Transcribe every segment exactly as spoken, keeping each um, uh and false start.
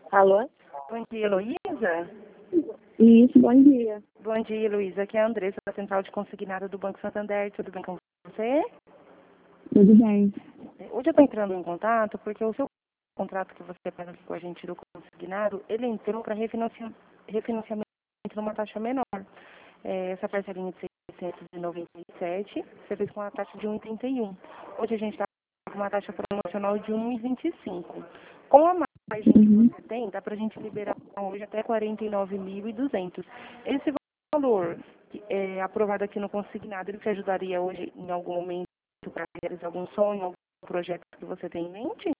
Alô? Bom dia, Heloísa. Isso, bom dia. Bom dia, Heloísa. Aqui é a Andressa, da Central de Consignado do Banco Santander. Tudo bem com você? Tudo bem. Hoje eu estou entrando em contato porque o seu contrato que você pega aqui com a gente do consignado, ele entrou para refinancia, refinanciamento numa taxa menor. É, essa parcelinha de seiscentos e noventa e sete, você fez com uma taxa de um vírgula trinta e um. Hoje a gente está com uma taxa promocional de um vírgula vinte e cinco. Com a margem que Uhum. você tem, dá para a gente liberar hoje até quarenta e nove mil e duzentos. Esse valor que é aprovado aqui no consignado, ele te ajudaria hoje em algum momento para realizar algum sonho, algum projeto que você tem em mente?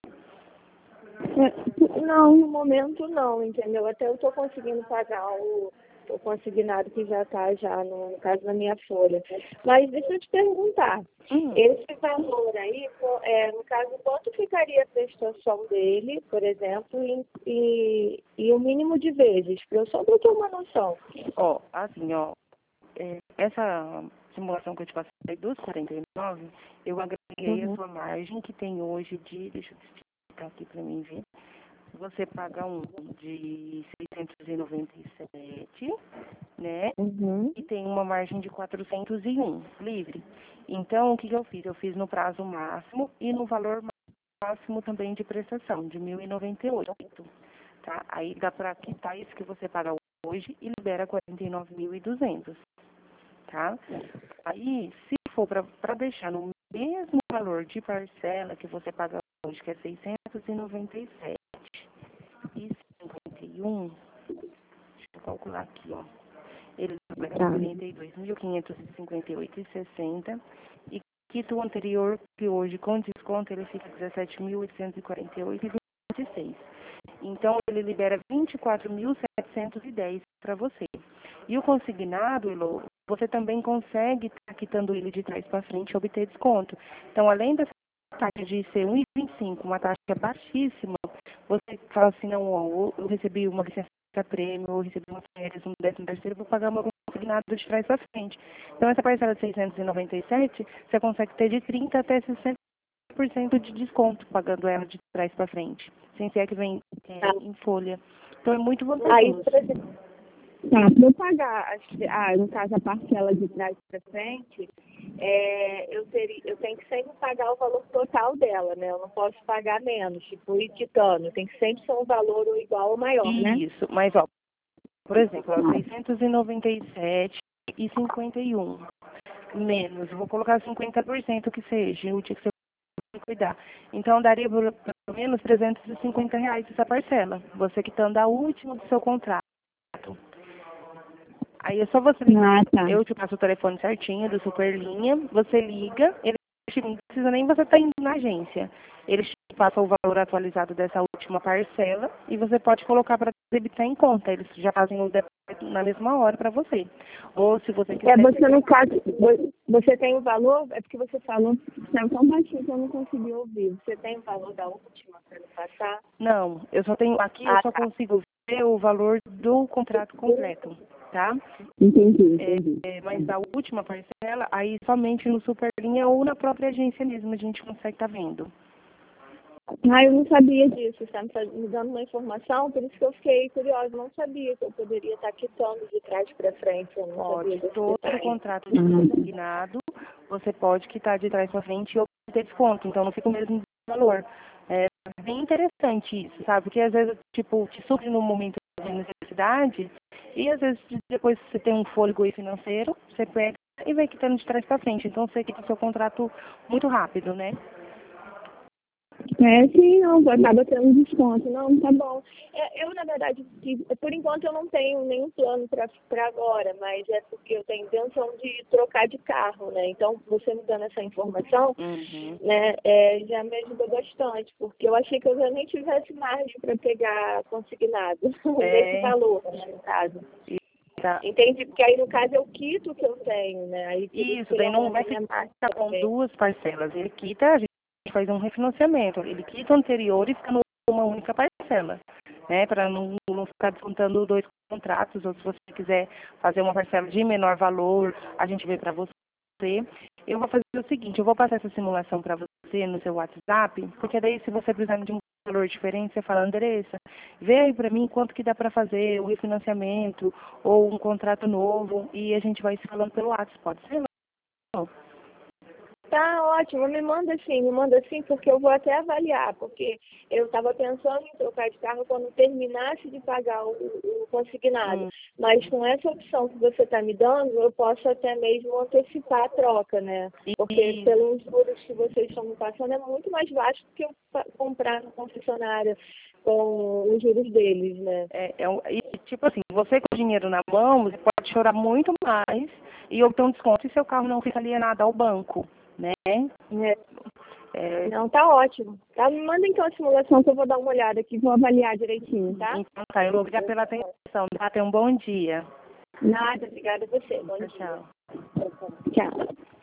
É, não, no momento não, entendeu? Até eu estou conseguindo pagar o, o consignado que já está já no, no caso da minha folha. Mas deixa eu te perguntar, Hum. esse valor aí, co- é, no caso, quanto ficaria a prestação dele, por exemplo, e, e, e o mínimo de vezes, para eu só pra eu ter uma noção. Ó, assim, ó, é, essa simulação que eu te passei dos quarenta e nove, eu agreguei a Uhum. sua margem que tem hoje de, deixa eu explicar aqui para mim ver, você paga um de seiscentos e noventa e sete, né, Uhum. e tem uma margem de quatrocentos e um, livre. Então, o que, que eu fiz? Eu fiz no prazo máximo e no valor máximo também de prestação, de mil e noventa e oito, tá? Aí dá para quitar isso que você paga hoje e libera quarenta e nove mil e duzentos, tá? Aí, se for para deixar no mesmo valor de parcela que você paga hoje, que é seiscentos e noventa e sete e cinquenta e um, deixa eu calcular aqui, ó. Ele libera Tá. quarenta e dois mil quinhentos e cinquenta e oito e sessenta e quita o anterior, que hoje com desconto ele fica dezessete mil oitocentos e quarenta e oito e vinte e seis. Então, ele libera vinte e quatro mil setecentos e dez para você. E o consignado, Elo, você também consegue estar quitando ele de trás para frente e obter desconto. Então, além dessa taxa de ser um vírgula vinte e cinco, uma taxa baixíssima, você fala assim, não, ó, eu recebi uma licença prêmio, eu recebi uma férias, um décimo terceiro, vou pagar meu consignado de trás para frente. Então, essa parcela de seiscentos e noventa e sete, você consegue ter de trinta até sessenta por cento de desconto, pagando ela de trás para frente, sem ser a que vem é, em folha. Então, é muito Aí, vantajoso. por exemplo, tá, para eu pagar, as- ah, no caso, a parcela de trás para frente, é, eu, teria, eu tenho que sempre pagar o valor total dela, né? Eu não posso pagar menos, tipo, ir quitando. Tem que sempre ser um valor ou igual ou maior, né? Isso, mas, ó, por exemplo, ó, seiscentos e noventa e sete e cinquenta e um menos, eu vou colocar cinquenta por cento que seja, o dia que você cuidar. Então, daria por- pelo menos trezentos e cinquenta reais essa parcela, você quitando a última do seu contrato. Aí é só você ligar, Ah, tá. eu te passo o telefone certinho do Superlinha, você liga, ele não precisa nem você estar indo na agência. Eles te passam o valor atualizado dessa última parcela e você pode colocar para debitar em conta. Eles já fazem o débito na mesma hora para você. Ou se você É, quiser. você no caso, vo- você tem o valor, é porque você falou, saiu tão baixinho que eu não consegui ouvir. Você tem o valor da última para me passar? Não, eu só tenho. Aqui eu Ah, só tá. consigo ver o valor do contrato completo, tá? Entendi, É, entendi. é, mas da última parcela, aí somente no Superlinha ou na própria agência mesmo a gente consegue estar vendo. Ah, eu não sabia disso. Você está me faz- me dando uma informação, por isso que eu fiquei curiosa. Eu não sabia que eu poderia estar quitando de trás para frente. Eu não sabia Pode. desse Todo detalhe. contrato de consignado, você pode quitar de trás para frente e obter desconto. Então não fica o mesmo valor. É bem interessante isso, sabe? Porque às vezes, tipo, te supre num momento de necessidade e às vezes depois você tem um fôlego aí financeiro, você pega e vai quitando de trás para frente. Então você quita o seu contrato muito rápido, né? É, sim, não, acaba tendo desconto. Não, tá bom. É, eu, na verdade, que- por enquanto eu não tenho nenhum plano para agora, mas é porque eu tenho intenção de trocar de carro, né? Então, você me dando essa informação, Uhum. né, é, já me ajudou bastante, porque eu achei que eu já nem tivesse margem para pegar consignado, nesse É, valor, no caso. e tá. Entendi, porque aí, no caso, eu quito o que eu tenho, né? Aí, por isso Isso, que ele daí não vai aumenta a minha margem ficar com também. duas parcelas. Ele quita, a gente faz um refinanciamento. Ele quita o anterior e fica numa única parcela, né? Para não, não ficar descontando dois contratos, ou se você quiser fazer uma parcela de menor valor, a gente vê para você. Eu vou fazer o seguinte, eu vou passar essa simulação para você no seu WhatsApp, porque daí se você precisar de um valor diferente, você fala, Andressa, vê aí para mim quanto que dá para fazer o refinanciamento ou um contrato novo e a gente vai se falando pelo WhatsApp, pode ser? Não? Tá ótimo, me manda assim, me manda assim, porque eu vou até avaliar, porque eu estava pensando em trocar de carro quando terminasse de pagar o, o consignado. Hum. Mas com essa opção que você está me dando, eu posso até mesmo antecipar a troca, né? Porque E... pelos juros que vocês estão me passando é muito mais baixo do que eu comprar na concessionária com os juros deles, né? É, é um, e, tipo assim, você com o dinheiro na mão, você pode chorar muito mais e obter um desconto e seu carro não fica alienado ao banco, né? É. É, Não, tá ótimo. Tá? Me manda então a simulação que eu vou dar uma olhada aqui, vou avaliar direitinho, tá? então tá, eu vou obrigada pela atenção. Tá, tenha um bom dia. Nada, obrigada a você. Bom Tchau, dia. tchau. Tchau.